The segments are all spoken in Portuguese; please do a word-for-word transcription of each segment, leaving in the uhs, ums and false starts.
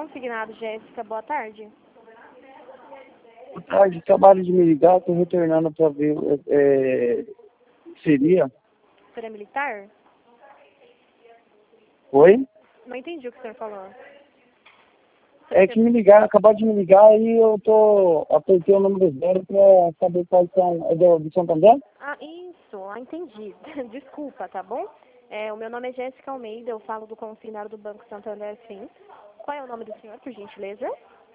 consignado, Jéssica. Boa tarde. Boa tarde, acabaram de me ligar, estou retornando para ver, é, seria? Seria militar? Oi? Não entendi o que o senhor falou. É que me ligaram, acabaram de me ligar e eu tô, apertei o número zero para saber quais são, é do, do Santander? Ah, isso, ah, entendi. Desculpa, tá bom? É, o meu nome é Jéssica Almeida, eu falo do consignado do Banco Santander, sim. Qual é o nome do senhor, por gentileza?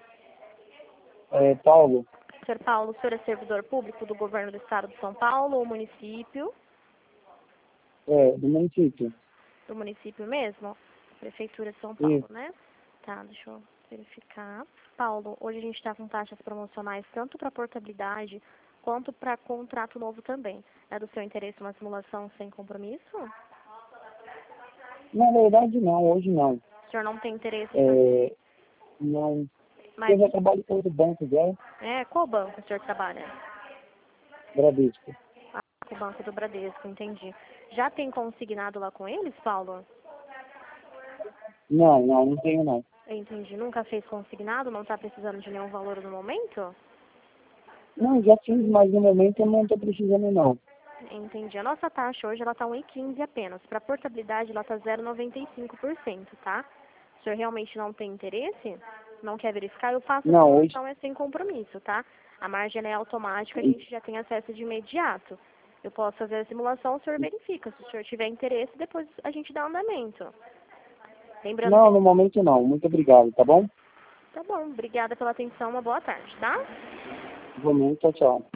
É, Paulo, senhor Paulo, o senhor é servidor público do governo do estado de São Paulo ou município? é, do município. Do município mesmo? Prefeitura de São Paulo, Isso. né? Tá, deixa eu verificar. Paulo, hoje a gente está com taxas promocionais tanto para portabilidade quanto para contrato novo também. É do seu interesse uma simulação sem compromisso? Na verdade não, hoje não. O senhor não tem interesse em fazer? É, não. Mas, Eu já trabalho com outro banco já, é, qual banco o senhor trabalha? Bradesco. Ah, com o Banco do Bradesco, entendi. Já tem consignado lá com eles, Paulo? Não, não, não tenho não. Entendi. Nunca fez consignado? Não está precisando de nenhum valor no momento? Não, já fiz, mas no momento eu não estou precisando não. Entendi. A nossa taxa hoje ela está um vírgula quinze apenas. Para portabilidade ela está zero vírgula noventa e cinco por cento, tá? Se o senhor realmente não tem interesse, não quer verificar, eu faço a Não, hoje... simulação, é sem compromisso, tá? A margem ela é automática, a gente já tem acesso de imediato. Eu posso fazer a simulação, o senhor verifica. Se o senhor tiver interesse, depois a gente dá andamento. Lembrando Não, que... no momento não. Muito obrigado, tá bom? Tá bom, obrigada pela atenção, uma boa tarde, tá? Igualmente, tchau, tchau.